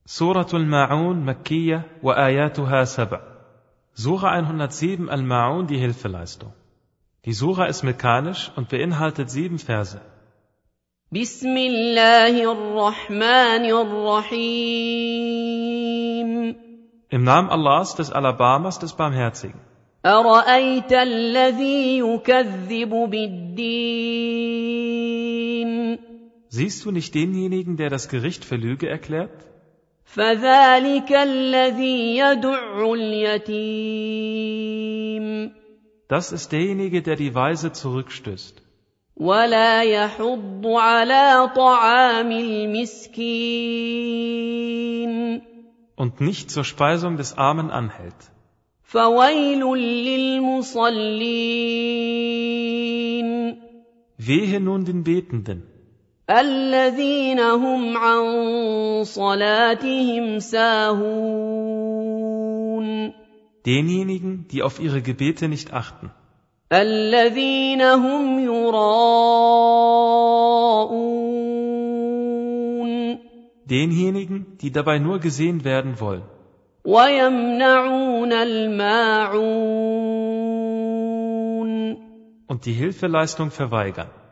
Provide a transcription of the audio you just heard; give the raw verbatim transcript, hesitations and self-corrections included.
Suratul Ma'un Makkiyya wa ayatuha sab'. Sura hundertsieben Al-Ma'un, die Hilfeleistung. Die Sura ist mekanisch und beinhaltet sieben Verse. Bismillahirrahmanirrahim. Im Namen Allahs, des Alabamas, des Barmherzigen. أرأيت الذي يكذب بالدين. Siehst du nicht denjenigen, der das Gericht für Lüge erklärt? فذلك الذي يدع اليتيم. Das ist derjenige, der die Weise zurückstößt. ولا يحض على طعام المسكين. Und nicht zur Speisung des Armen anhält. فويل للمصلين. Wehe nun den Betenden. الذين هم عن صلاتهم ساهون. Denjenigen, die auf ihre Gebete nicht achten. الذين هم يراءون. Denjenigen, die dabei nur gesehen werden wollen. ويمنعون الماعون. Und die Hilfeleistung verweigern.